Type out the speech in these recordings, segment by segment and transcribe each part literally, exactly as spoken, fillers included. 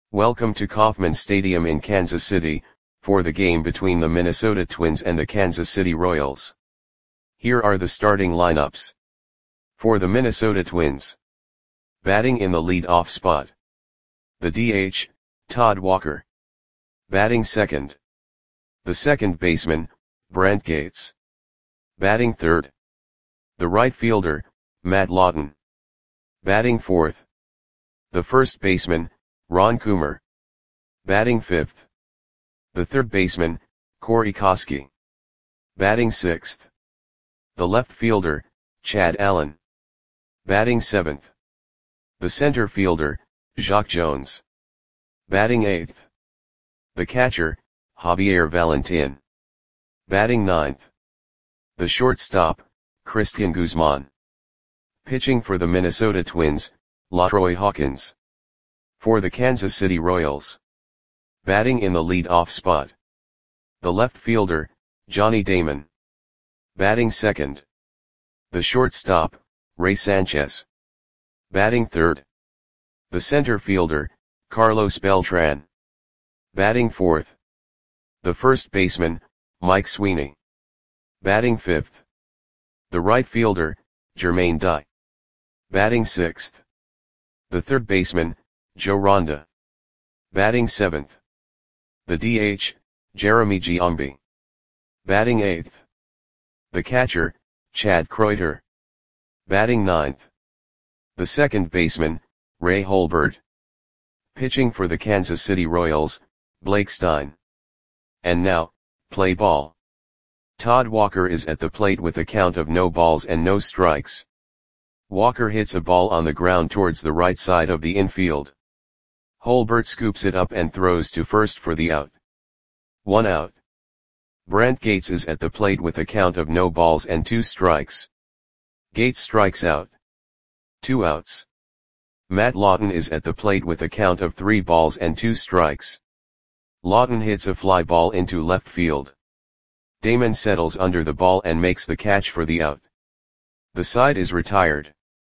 Welcome to Kauffman Stadium in Kansas City, for the game between the Minnesota Twins and the Kansas City Royals. Here are the starting lineups. For the Minnesota Twins. Batting in the lead-off spot. The D H, Todd Walker. Batting second. The second baseman, Brent Gates. Batting third. The right fielder, Matt Lawton. Batting fourth. The first baseman, Ron Coomer. Batting fifth. The third baseman, Corey Koskie. Batting sixth. The left fielder, Chad Allen. Batting seventh. The center fielder, Jacque Jones. Batting eighth. The catcher, Javier Valentin. Batting ninth. The shortstop, Christian Guzman. Pitching for the Minnesota Twins, LaTroy Hawkins. For the Kansas City Royals. Batting in the lead-off spot. The left fielder, Johnny Damon. Batting second. The shortstop, Ray Sanchez. Batting third. The center fielder, Carlos Beltran. Batting fourth. The first baseman, Mike Sweeney. Batting fifth. The right fielder, Jermaine Dye. Batting sixth. The third baseman, Joe Ronda. Batting seventh. The D H, Jeremy Giambi. Batting eighth. The catcher, Chad Kreuter. Batting ninth. The second baseman, Ray Holbert. Pitching for the Kansas City Royals, Blake Stein. And now, play ball. Todd Walker is at the plate with a count of no balls and no strikes. Walker hits a ball on the ground towards the right side of the infield. Holbert scoops it up and throws to first for the out. One out. Brent Gates is at the plate with a count of no balls and two strikes. Gates strikes out. Two outs. Matt Lawton is at the plate with a count of three balls and two strikes. Lawton hits a fly ball into left field. Damon settles under the ball and makes the catch for the out. The side is retired.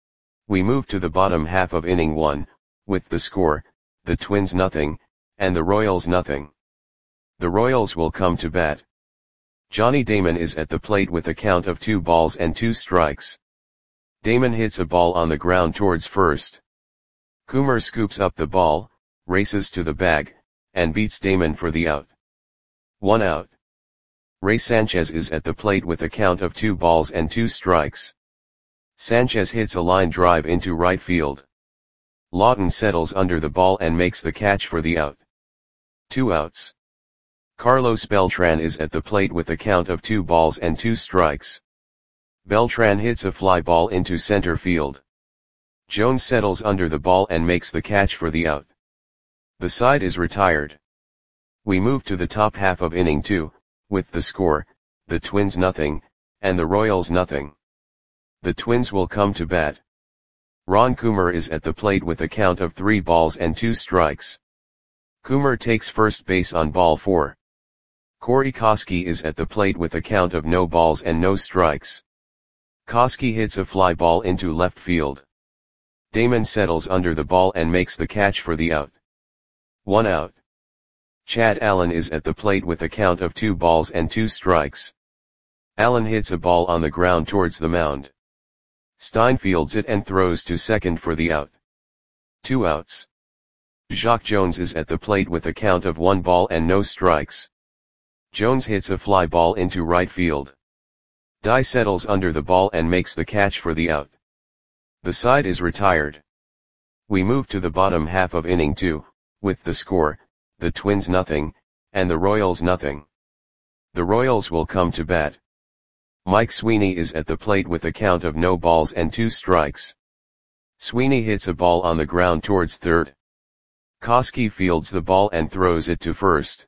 We move to the bottom half of inning one, with the score, the Twins nothing, and the Royals nothing. The Royals will come to bat. Johnny Damon is at the plate with a count of two balls and two strikes. Damon hits a ball on the ground towards first. Coomer scoops up the ball, races to the bag, and beats Damon for the out. One out. Ray Sanchez is at the plate with a count of two balls and two strikes. Sanchez hits a line drive into right field. Lawton settles under the ball and makes the catch for the out. Two outs. Carlos Beltran is at the plate with a count of two balls and two strikes. Beltran hits a fly ball into center field. Jones settles under the ball and makes the catch for the out. The side is retired. We move to the top half of inning two, with the score, the Twins nothing, and the Royals nothing. The Twins will come to bat. Ron Coomer is at the plate with a count of three balls and two strikes. Coomer takes first base on ball four. Corey Koskie is at the plate with a count of no balls and no strikes. Koskie hits a fly ball into left field. Damon settles under the ball and makes the catch for the out. One out. Chad Allen is at the plate with a count of two balls and two strikes. Allen hits a ball on the ground towards the mound. Stein fields it and throws to second for the out. Two outs. Jacque Jones is at the plate with a count of one ball and no strikes. Jones hits a fly ball into right field. Dye settles under the ball and makes the catch for the out. The side is retired. We move to the bottom half of inning two, with the score, the Twins nothing, and the Royals nothing. The Royals will come to bat. Mike Sweeney is at the plate with a count of no balls and two strikes. Sweeney hits a ball on the ground towards third. Koskie fields the ball and throws it to first.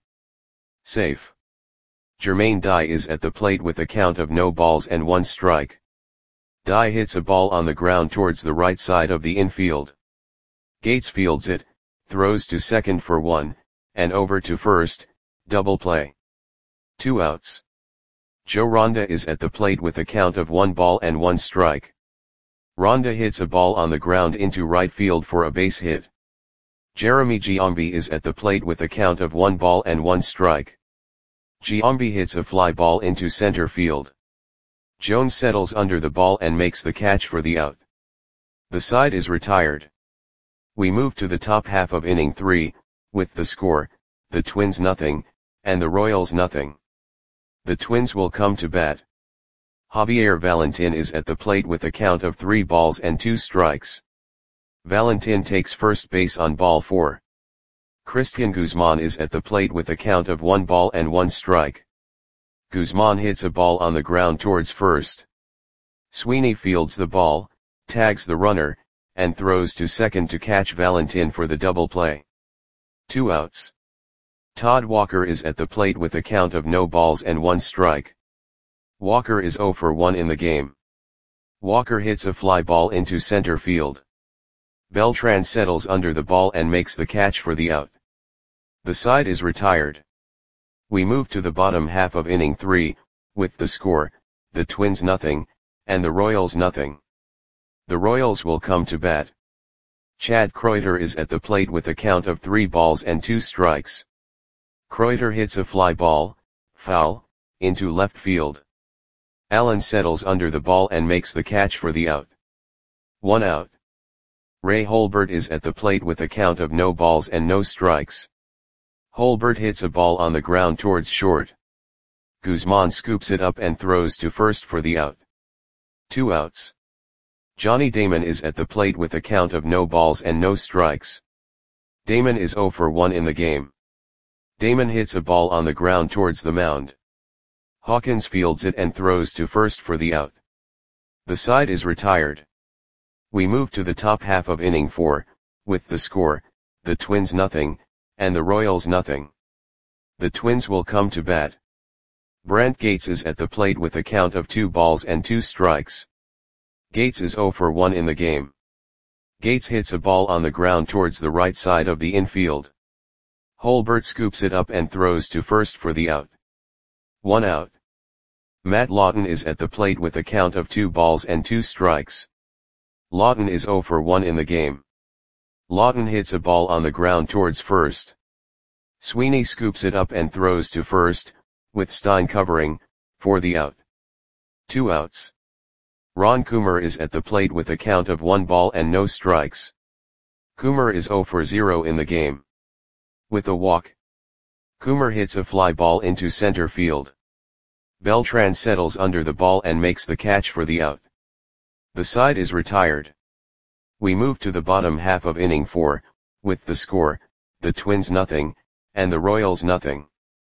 Safe. Jermaine Dye is at the plate with a count of no balls and one strike. Dye hits a ball on the ground towards the right side of the infield. Gates fields it, throws to second for one, and over to first, double play. Two outs. Joe Ronda is at the plate with a count of one ball and one strike. Ronda hits a ball on the ground into right field for a base hit. Jeremy Giambi is at the plate with a count of one ball and one strike. Giambi hits a fly ball into center field. Jones settles under the ball and makes the catch for the out. The side is retired. We move to the top half of inning three, with the score, the Twins nothing, and the Royals nothing. The Twins will come to bat. Javier Valentin is at the plate with a count of three balls and two strikes. Valentin takes first base on ball four. Christian Guzman is at the plate with a count of one ball and one strike. Guzman hits a ball on the ground towards first. Sweeney fields the ball, tags the runner, and throws to second to catch Valentin for the double play. Two outs. Todd Walker is at the plate with a count of no balls and one strike. Walker is oh for one in the game. Walker hits a fly ball into center field. Beltran settles under the ball and makes the catch for the out. The side is retired. We move to the bottom half of inning three, with the score, the Twins nothing, and the Royals nothing. The Royals will come to bat. Chad Kreuter is at the plate with a count of three balls and two strikes. Kreuter hits a fly ball, foul, into left field. Allen settles under the ball and makes the catch for the out. One out. Ray Holbert is at the plate with a count of no balls and no strikes. Holbert hits a ball on the ground towards short. Guzman scoops it up and throws to first for the out. Two outs. Johnny Damon is at the plate with a count of no balls and no strikes. Damon is oh for one in the game. Damon hits a ball on the ground towards the mound. Hawkins fields it and throws to first for the out. The side is retired. We move to the top half of inning four, with the score, the Twins nothing, and the Royals nothing. The Twins will come to bat. Brant Gates is at the plate with a count of two balls and two strikes. Gates is oh for one in the game. Gates hits a ball on the ground towards the right side of the infield. Holbert scoops it up and throws to first for the out. One out. Matt Lawton is at the plate with a count of two balls and two strikes. Lawton is oh for one in the game. Lawton hits a ball on the ground towards first. Sweeney scoops it up and throws to first, with Stein covering, for the out. Two outs. Ron Coomer is at the plate with a count of one ball and no strikes. Coomer is oh for zero in the game. With a walk. Coomer hits a fly ball into center field. Beltran settles under the ball and makes the catch for the out. The side is retired. We move to the bottom half of inning four, with the score, the Twins nothing, and the Royals nothing.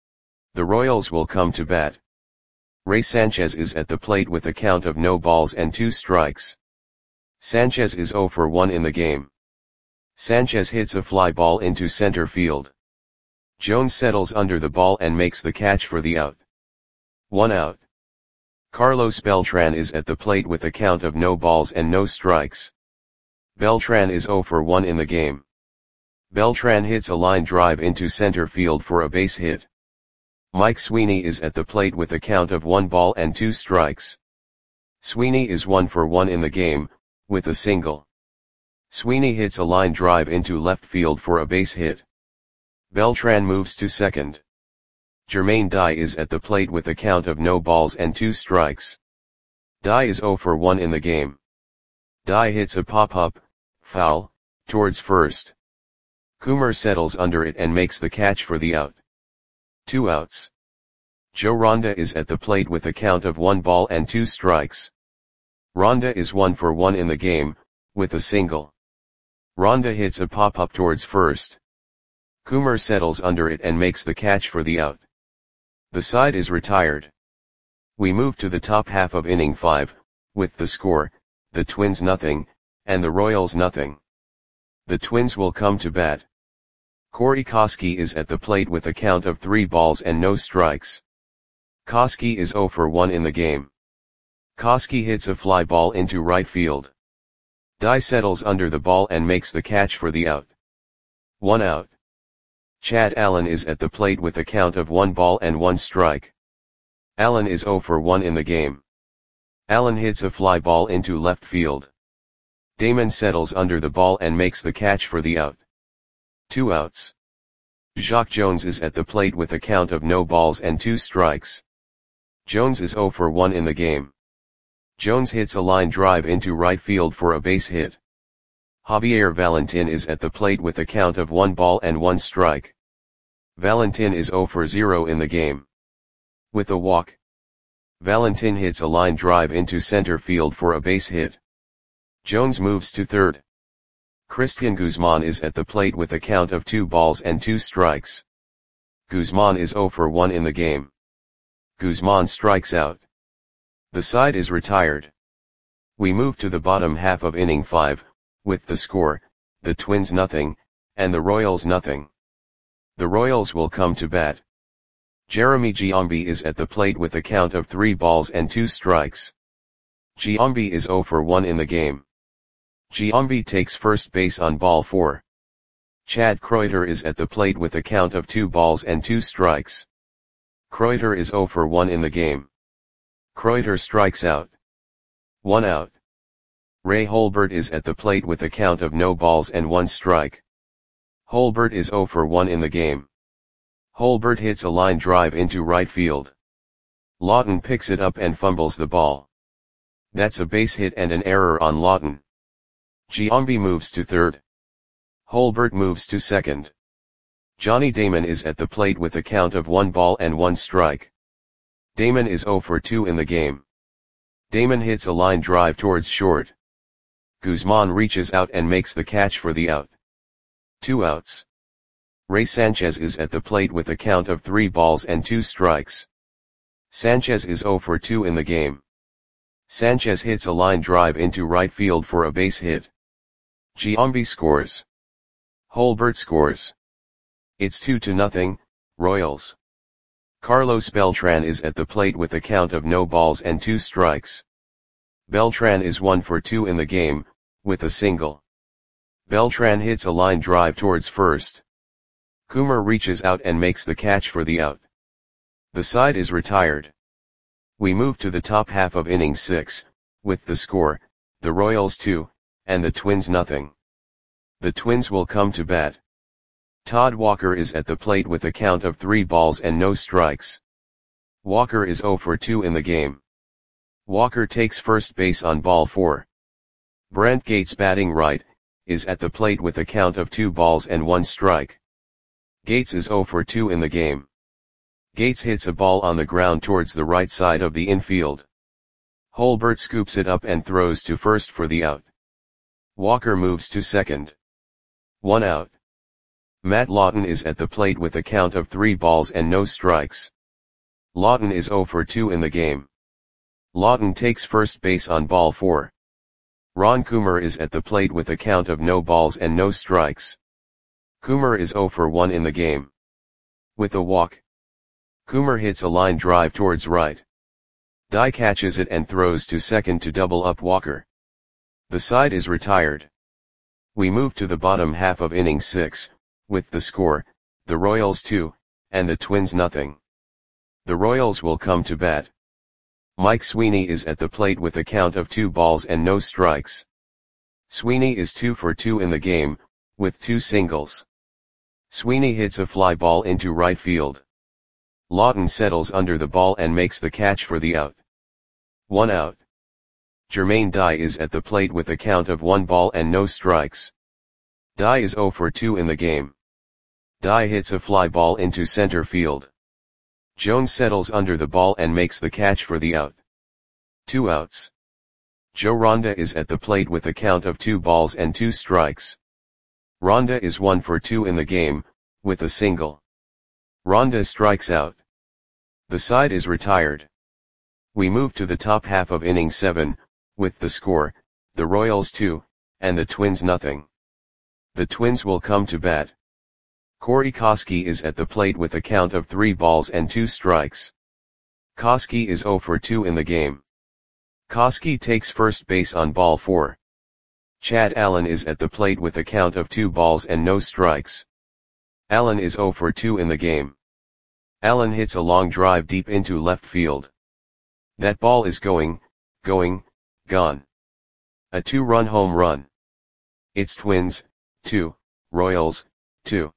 The Royals will come to bat. Ray Sanchez is at the plate with a count of no balls and two strikes. Sanchez is oh for one in the game. Sanchez hits a fly ball into center field. Jones settles under the ball and makes the catch for the out. One out. Carlos Beltran is at the plate with a count of no balls and no strikes. Beltran is oh for one in the game. Beltran hits a line drive into center field for a base hit. Mike Sweeney is at the plate with a count of one ball and two strikes. Sweeney is one for one in the game, with a single. Sweeney hits a line drive into left field for a base hit. Beltran moves to second. Jermaine Dye is at the plate with a count of no balls and two strikes. Dye is oh for one in the game. Dye hits a pop-up, foul, towards first. Coomer settles under it and makes the catch for the out. Two outs. Joe Ronda is at the plate with a count of one ball and two strikes. Ronda is one for one in the game, with a single. Ronda hits a pop-up towards first. Coomer settles under it and makes the catch for the out. The side is retired. We move to the top half of inning five, with the score, the Twins nothing, and the Royals nothing. The Twins will come to bat. Corey Koskie is at the plate with a count of three balls and no strikes. Koskie is oh for one in the game. Koskie hits a fly ball into right field. Dye settles under the ball and makes the catch for the out. One out. Chad Allen is at the plate with a count of one ball and one strike. Allen is oh for one in the game. Allen hits a fly ball into left field. Damon settles under the ball and makes the catch for the out. Two outs. Jacque Jones is at the plate with a count of no balls and two strikes. Jones is zero for one in the game. Jones hits a line drive into right field for a base hit. Javier Valentin is at the plate with a count of one ball and one strike. Valentin is zero for zero in the game. With a walk, Valentin hits a line drive into center field for a base hit. Jones moves to third. Cristian Guzman is at the plate with a count of two balls and two strikes. Guzman is zero for one in the game. Guzman strikes out. The side is retired. We move to the bottom half of inning five, with the score, the Twins nothing, and the Royals nothing. The Royals will come to bat. Jeremy Giambi is at the plate with a count of three balls and two strikes. Giambi is zero for one in the game. Giambi takes first base on ball four. Chad Kreuter is at the plate with a count of two balls and two strikes. Kreuter is zero for one in the game. Kreuter strikes out. One out. Ray Holbert is at the plate with a count of no balls and one strike. Holbert is zero for one in the game. Holbert hits a line drive into right field. Lawton picks it up and fumbles the ball. That's a base hit and an error on Lawton. Giambi moves to third. Holbert moves to second. Johnny Damon is at the plate with a count of one ball and one strike. Damon is zero for two in the game. Damon hits a line drive towards short. Guzman reaches out and makes the catch for the out. Two outs. Ray Sanchez is at the plate with a count of three balls and two strikes. Sanchez is zero for two in the game. Sanchez hits a line drive into right field for a base hit. Giambi scores. Holbert scores. It's two to nothing, Royals. Carlos Beltran is at the plate with a count of no balls and two strikes. Beltran is one for two in the game, with a single. Beltran hits a line drive towards first. Coomer reaches out and makes the catch for the out. The side is retired. We move to the top half of inning six, with the score, the Royals two, and the Twins nothing. The Twins will come to bat. Todd Walker is at the plate with a count of three balls and no strikes. Walker is zero for two in the game. Walker takes first base on ball four. Brent Gates, batting right, is at the plate with a count of two balls and one strike. Gates is zero for two in the game. Gates hits a ball on the ground towards the right side of the infield. Holbert scoops it up and throws to first for the out. Walker moves to second. One out. Matt Lawton is at the plate with a count of three balls and no strikes. Lawton is zero for two in the game. Lawton takes first base on ball four. Ron Coomer is at the plate with a count of no balls and no strikes. Coomer is zero for one in the game. With a walk, Coomer hits a line drive towards right. Dye catches it and throws to second to double up Walker. The side is retired. We move to the bottom half of inning six, with the score, the Royals two, and the Twins nothing. The Royals will come to bat. Mike Sweeney is at the plate with a count of two balls and no strikes. Sweeney is two for two in the game, with two singles. Sweeney hits a fly ball into right field. Lawton settles under the ball and makes the catch for the out. One out. Jermaine Dye is at the plate with a count of one ball and no strikes. Dye is zero for two in the game. Dye hits a fly ball into center field. Jones settles under the ball and makes the catch for the out. Two outs. Joe Ronda is at the plate with a count of two balls and two strikes. Ronda is one for two in the game, with a single. Ronda strikes out. The side is retired. We move to the top half of inning seven, with the score, the Royals two, and the Twins nothing. The Twins will come to bat. Corey Koskie is at the plate with a count of three balls and two strikes. Koskie is zero for two in the game. Koskie takes first base on ball four. Chad Allen is at the plate with a count of two balls and no strikes. Allen is zero for two in the game. Allen hits a long drive deep into left field. That ball is going, going, gone. A two-run home run. It's Twins, two, Royals, two.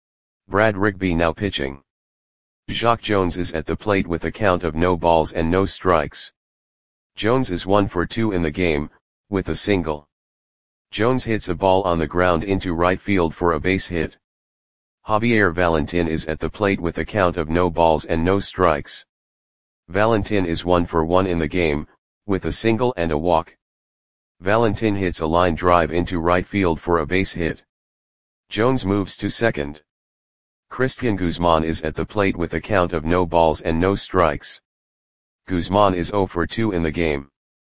Brad Rigby now pitching. Jacque Jones is at the plate with a count of no balls and no strikes. Jones is one for two in the game, with a single. Jones hits a ball on the ground into right field for a base hit. Javier Valentin is at the plate with a count of no balls and no strikes. Valentin is one for one in the game, with a single and a walk. Valentin hits a line drive into right field for a base hit. Jones moves to second. Cristian Guzman is at the plate with a count of no balls and no strikes. Guzman is zero for two in the game.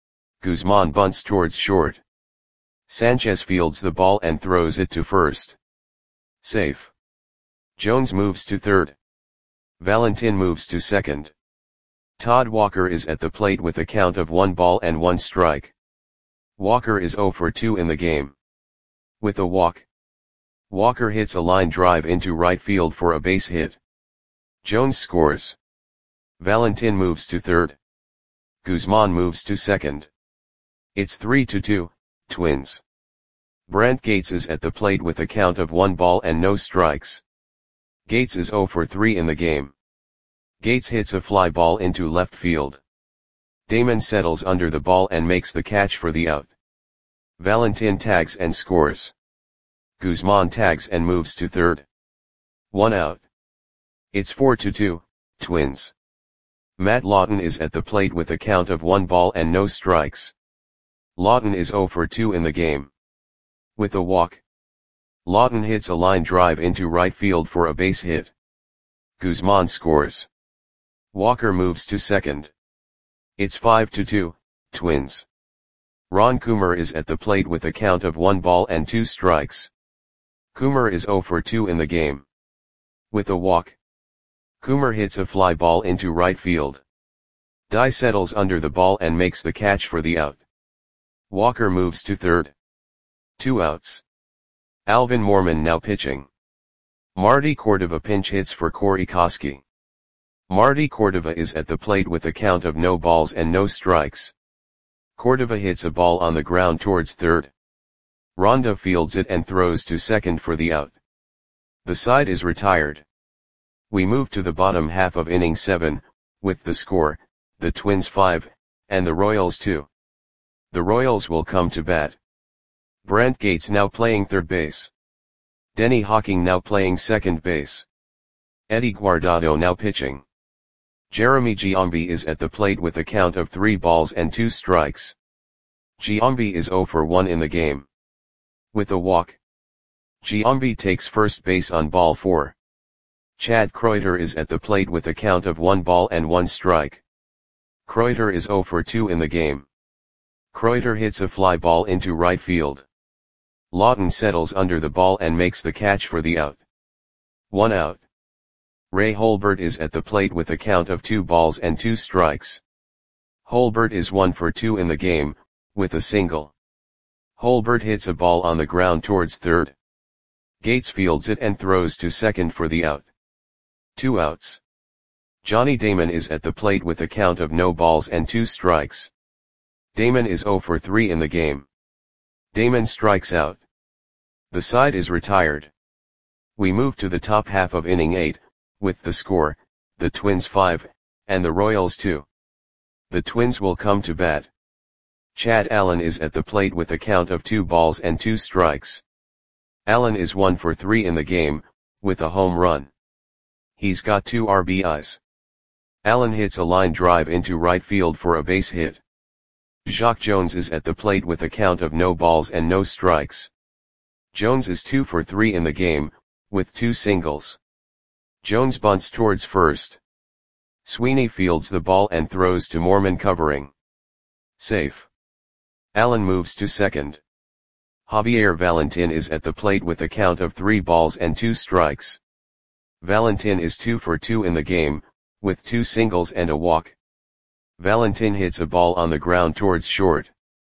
Guzman bunts towards short. Sanchez fields the ball and throws it to first. Safe. Jones moves to third. Valentin moves to second. Todd Walker is at the plate with a count of one ball and one strike. Walker is zero for two in the game. With a walk. Walker hits a line drive into right field for a base hit. Jones scores. Valentin moves to third. Guzman moves to second. It's three to two, Twins. Brent Gates is at the plate with a count of one ball and no strikes. Gates is zero for three in the game. Gates hits a fly ball into left field. Damon settles under the ball and makes the catch for the out. Valentin tags and scores. Guzman tags and moves to third. One out. It's four to two, Twins. Matt Lawton is at the plate with a count of one ball and no strikes. Lawton is zero for two in the game. With a walk. Lawton hits a line drive into right field for a base hit. Guzman scores. Walker moves to second. It's five to two, Twins. Ron Coomer is at the plate with a count of one ball and two strikes. Coomer is zero for two in the game. With a walk. Coomer hits a fly ball into right field. Dye settles under the ball and makes the catch for the out. Walker moves to third. Two outs. Alvin Moorman now pitching. Marty Cordova pinch hits for Corey Koskie. Marty Cordova is at the plate with a count of no balls and no strikes. Cordova hits a ball on the ground towards third. Ronda fields it and throws to second for the out. The side is retired. We move to the bottom half of inning seven, with the score, the Twins five, and the Royals two. The Royals will come to bat. Brent Gates now playing third base. Denny Hawking now playing second base. Eddie Guardado now pitching. Jeremy Giambi is at the plate with a count of three balls and two strikes. Giambi is zero for one in the game. With a walk. Giambi takes first base on ball four. Chad Kreuter is at the plate with a count of one ball and one strike. Kreuter is zero for two in the game. Kreuter hits a fly ball into right field. Lawton settles under the ball and makes the catch for the out. One out. Ray Holbert is at the plate with a count of two balls and two strikes. Holbert is one for two in the game, with a single. Holbert hits a ball on the ground towards third. Gates fields it and throws to second for the out. Two outs. Johnny Damon is at the plate with a count of no balls and two strikes. Damon is zero for three in the game. Damon strikes out. The side is retired. We move to the top half of inning eight, with the score, the Twins five, and the Royals two. The Twins will come to bat. Chad Allen is at the plate with a count of two balls and two strikes. Allen is one for three in the game, with a home run. He's got two R B Is. Allen hits a line drive into right field for a base hit. Jacque Jones is at the plate with a count of no balls and no strikes. Jones is two for three in the game, with two singles. Jones bunts towards first. Sweeney fields the ball and throws to Moorman covering. Safe. Allen moves to second. Javier Valentin is at the plate with a count of three balls and two strikes. Valentin is two for two in the game, with two singles and a walk. Valentin hits a ball on the ground towards short.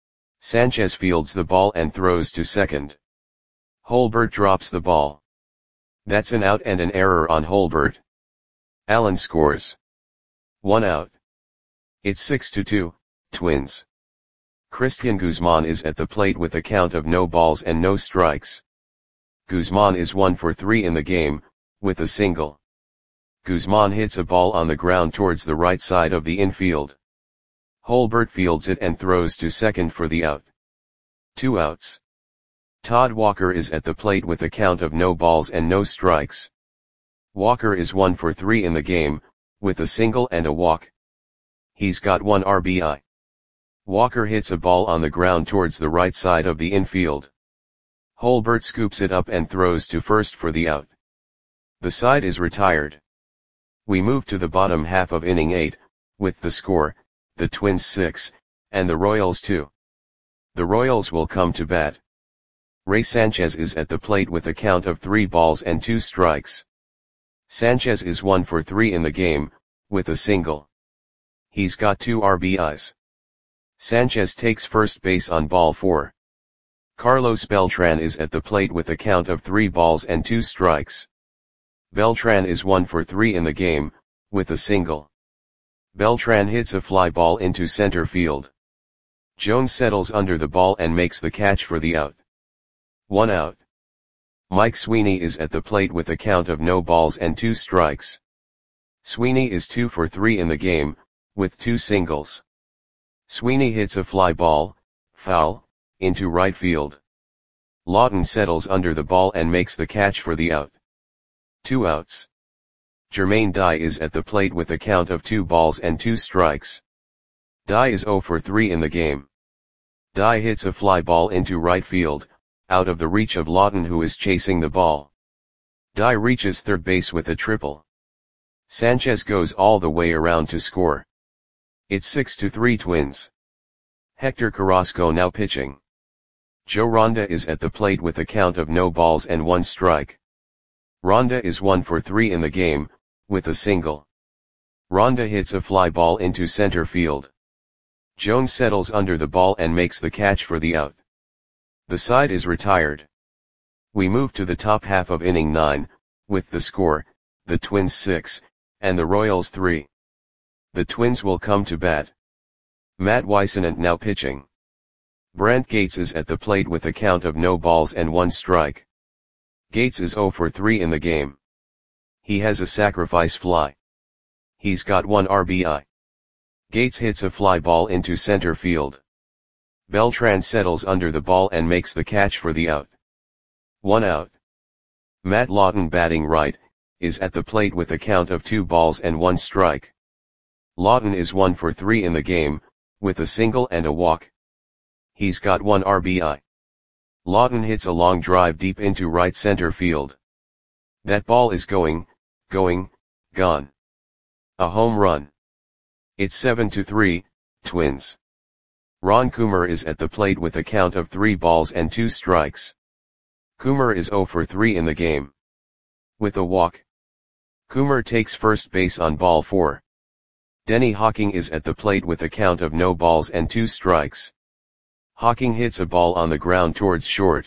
Sanchez fields the ball and throws to second. Holbert drops the ball. That's an out and an error on Holbert. Allen scores. One out. It's six to two, Twins. Cristian Guzman is at the plate with a count of no balls and no strikes. Guzman is one for three in the game, with a single. Guzman hits a ball on the ground towards the right side of the infield. Holbert fields it and throws to second for the out. Two outs. Todd Walker is at the plate with a count of no balls and no strikes. Walker is one for three in the game, with a single and a walk. He's got one R B I. Walker hits a ball on the ground towards the right side of the infield. Holbert scoops it up and throws to first for the out. The side is retired. We move to the bottom half of inning eight, with the score, the Twins six, and the Royals two. The Royals will come to bat. Ray Sanchez is at the plate with a count of three balls and two strikes. Sanchez is one for three in the game, with a single. He's got two R B Is. Sanchez takes first base on ball four. Carlos Beltran is at the plate with a count of three balls and two strikes. Beltran is one for three in the game, with a single. Beltran hits a fly ball into center field. Jones settles under the ball and makes the catch for the out. One out. Mike Sweeney is at the plate with a count of no balls and two strikes. Sweeney is two for three in the game, with two singles. Sweeney hits a fly ball, foul, into right field. Lawton settles under the ball and makes the catch for the out. Two outs. Jermaine Dye is at the plate with a count of two balls and two strikes. Dye is zero for three in the game. Dye hits a fly ball into right field, out of the reach of Lawton who is chasing the ball. Dye reaches third base with a triple. Sanchez goes all the way around to score. It's six to three Twins. Hector Carrasco now pitching. Joe Ronda is at the plate with a count of no balls and one strike. Ronda is one for three in the game, with a single. Ronda hits a fly ball into center field. Jones settles under the ball and makes the catch for the out. The side is retired. We move to the top half of inning nine, with the score, the Twins six, and the Royals three. The Twins will come to bat. Matt Whisenant now pitching. Brent Gates is at the plate with a count of no balls and one strike. Gates is zero for three in the game. He has a sacrifice fly. He's got one R B I. Gates hits a fly ball into center field. Beltran settles under the ball and makes the catch for the out. One out. Matt Lawton batting right, is at the plate with a count of two balls and one strike. Lawton is one for three in the game, with a single and a walk. He's got one R B I. Lawton hits a long drive deep into right center field. That ball is going, going, gone. A home run. It's seven to three, Twins. Ron Coomer is at the plate with a count of three balls and two strikes. Coomer is zero for three in the game. With a walk. Coomer takes first base on ball four. Denny Hawking is at the plate with a count of no balls and two strikes. Hawking hits a ball on the ground towards short.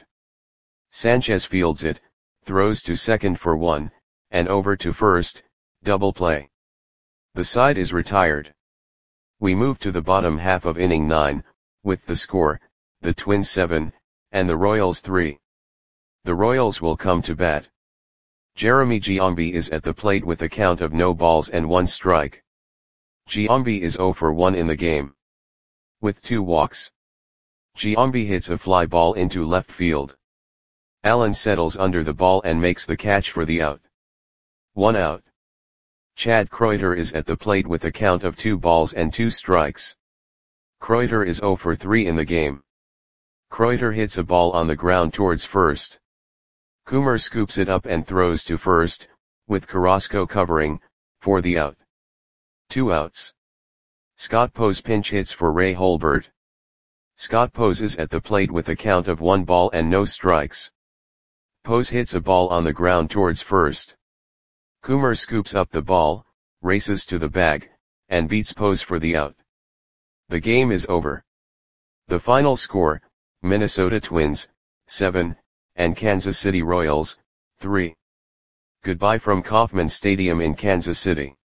Sanchez fields it, throws to second for one, and over to first, double play. The side is retired. We move to the bottom half of inning nine, with the score, the Twins seven, and the Royals three. The Royals will come to bat. Jeremy Giambi is at the plate with a count of no balls and one strike. Giambi is zero for one in the game. With two walks. Giambi hits a fly ball into left field. Allen settles under the ball and makes the catch for the out. One out. Chad Kreuter is at the plate with a count of two balls and two strikes. Kreuter is zero for three in the game. Kreuter hits a ball on the ground towards first. Coomer scoops it up and throws to first, with Carrasco covering, for the out. Two outs. Scott Pose pinch hits for Ray Holbert. Scott Pose is at the plate with a count of one ball and no strikes. Pose hits a ball on the ground towards first. Coomer scoops up the ball, races to the bag, and beats Pose for the out. The game is over. The final score, Minnesota Twins, seven, and Kansas City Royals, three. Goodbye from Kauffman Stadium in Kansas City.